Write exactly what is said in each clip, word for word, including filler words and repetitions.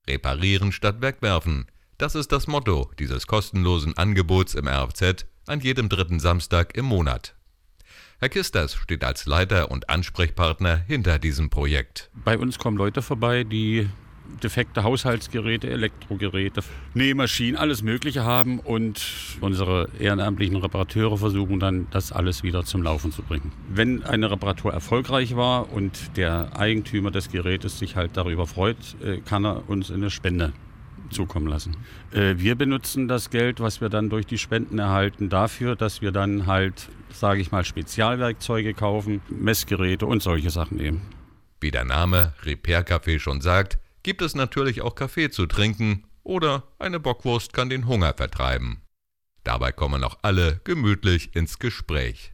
Reparieren statt wegwerfen. Das ist das Motto dieses kostenlosen Angebots im R F Z an jedem dritten Samstag im Monat. Herr Kisters steht als Leiter und Ansprechpartner hinter diesem Projekt. Bei uns kommen Leute vorbei, die defekte Haushaltsgeräte, Elektrogeräte, Nähmaschinen, alles Mögliche haben und unsere ehrenamtlichen Reparateure versuchen dann, das alles wieder zum Laufen zu bringen. Wenn eine Reparatur erfolgreich war und der Eigentümer des Gerätes sich halt darüber freut, kann er uns eine Spende zukommen lassen. Wir benutzen das Geld, was wir dann durch die Spenden erhalten, dafür, dass wir dann halt, sage ich mal, Spezialwerkzeuge kaufen, Messgeräte und solche Sachen eben. Wie der Name Repair Café schon sagt, gibt es natürlich auch Kaffee zu trinken oder eine Bockwurst kann den Hunger vertreiben. Dabei kommen auch alle gemütlich ins Gespräch.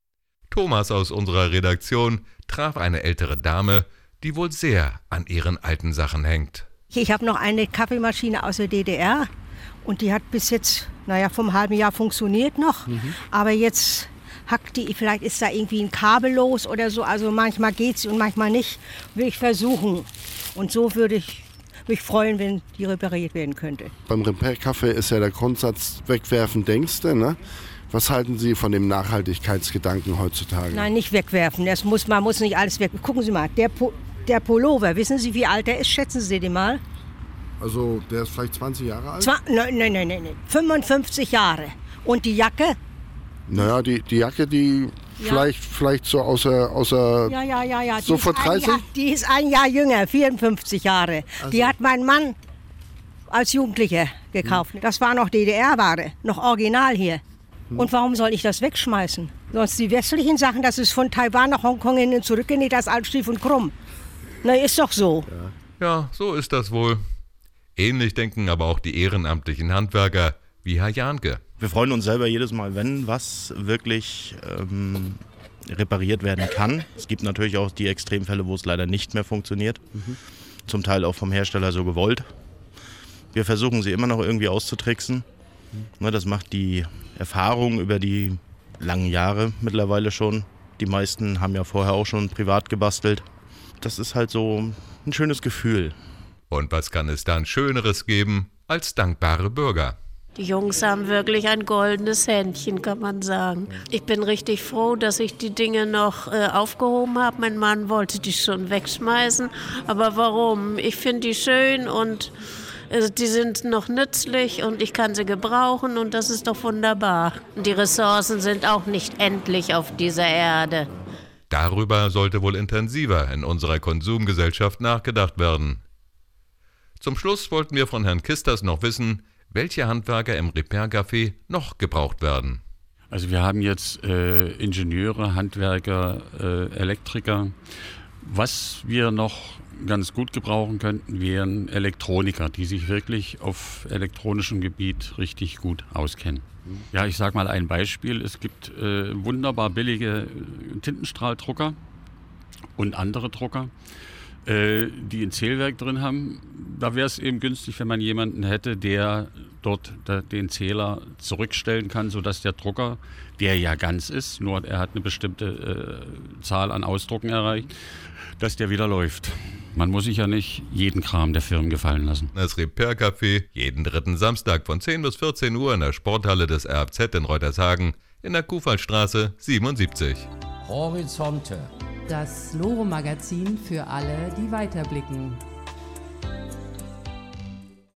Thomas aus unserer Redaktion traf eine ältere Dame, die wohl sehr an ihren alten Sachen hängt. Ich habe noch eine Kaffeemaschine aus der D D R und die hat bis jetzt, naja, vom halben Jahr funktioniert noch, mhm. aber jetzt hackt die, vielleicht ist da irgendwie ein Kabel los oder so, also manchmal geht sie und manchmal nicht, will ich versuchen. Und so würde ich mich freuen, wenn die repariert werden könnte. Beim Repair-Café ist ja der Grundsatz, wegwerfen denkst du, ne? Was halten Sie von dem Nachhaltigkeitsgedanken heutzutage? Nein, nicht wegwerfen, das muss, man muss nicht alles weg. Gucken Sie mal, der, po, der Pullover, wissen Sie, wie alt der ist? Schätzen Sie den mal. Also der ist vielleicht zwanzig Jahre alt? Zwa- nein, nein, nein, nein, fünfundfünfzig Jahre. Und die Jacke? Naja, die, die Jacke, die ja. vielleicht, vielleicht so außer, außer ja, ja, ja, ja. so vor dreißig? Jahr, die ist ein Jahr jünger, vierundfünfzig Jahre. Also. Die hat mein Mann als Jugendlicher gekauft. Hm. Das war noch D D R-Ware, noch original hier. Hm. Und warum soll ich das wegschmeißen? Sonst die westlichen Sachen, das ist von Taiwan nach Hongkong hin und zurückgenäht, das ist alles stief und krumm. Na, ist doch so. Ja. ja, so ist das wohl. Ähnlich denken aber auch die ehrenamtlichen Handwerker wie Herr Jahnke. Wir freuen uns selber jedes Mal, wenn was wirklich ähm, repariert werden kann. Es gibt natürlich auch die Extremfälle, wo es leider nicht mehr funktioniert. Mhm. Zum Teil auch vom Hersteller so gewollt. Wir versuchen sie immer noch irgendwie auszutricksen. Mhm. Das macht die Erfahrung über die langen Jahre mittlerweile schon. Die meisten haben ja vorher auch schon privat gebastelt. Das ist halt so ein schönes Gefühl. Und was kann es dann Schöneres geben als dankbare Bürger? Die Jungs haben wirklich ein goldenes Händchen, kann man sagen. Ich bin richtig froh, dass ich die Dinge noch äh, aufgehoben habe. Mein Mann wollte die schon wegschmeißen. Aber warum? Ich finde die schön und äh, die sind noch nützlich und ich kann sie gebrauchen und das ist doch wunderbar. Und die Ressourcen sind auch nicht endlich auf dieser Erde. Darüber sollte wohl intensiver in unserer Konsumgesellschaft nachgedacht werden. Zum Schluss wollten wir von Herrn Kisters noch wissen, welche Handwerker im Repair-Café noch gebraucht werden. Also wir haben jetzt äh, Ingenieure, Handwerker, äh, Elektriker. Was wir noch ganz gut gebrauchen könnten, wären Elektroniker, die sich wirklich auf elektronischem Gebiet richtig gut auskennen. Ja, ich sage mal ein Beispiel. Es gibt äh, wunderbar billige Tintenstrahldrucker und andere Drucker, äh, die ein Zählwerk drin haben. Da wäre es eben günstig, wenn man jemanden hätte, der dort da, den Zähler zurückstellen kann, sodass der Drucker, der ja ganz ist, nur er hat eine bestimmte äh, Zahl an Ausdrucken erreicht, dass der wieder läuft. Man muss sich ja nicht jeden Kram der Firmen gefallen lassen. Das Repair-Café jeden dritten Samstag von zehn bis vierzehn Uhr in der Sporthalle des R F Z in Reutershagen in der Kuhfallstraße siebenundsiebzig. Horizonte. Das Loro-Magazin für alle, die weiterblicken.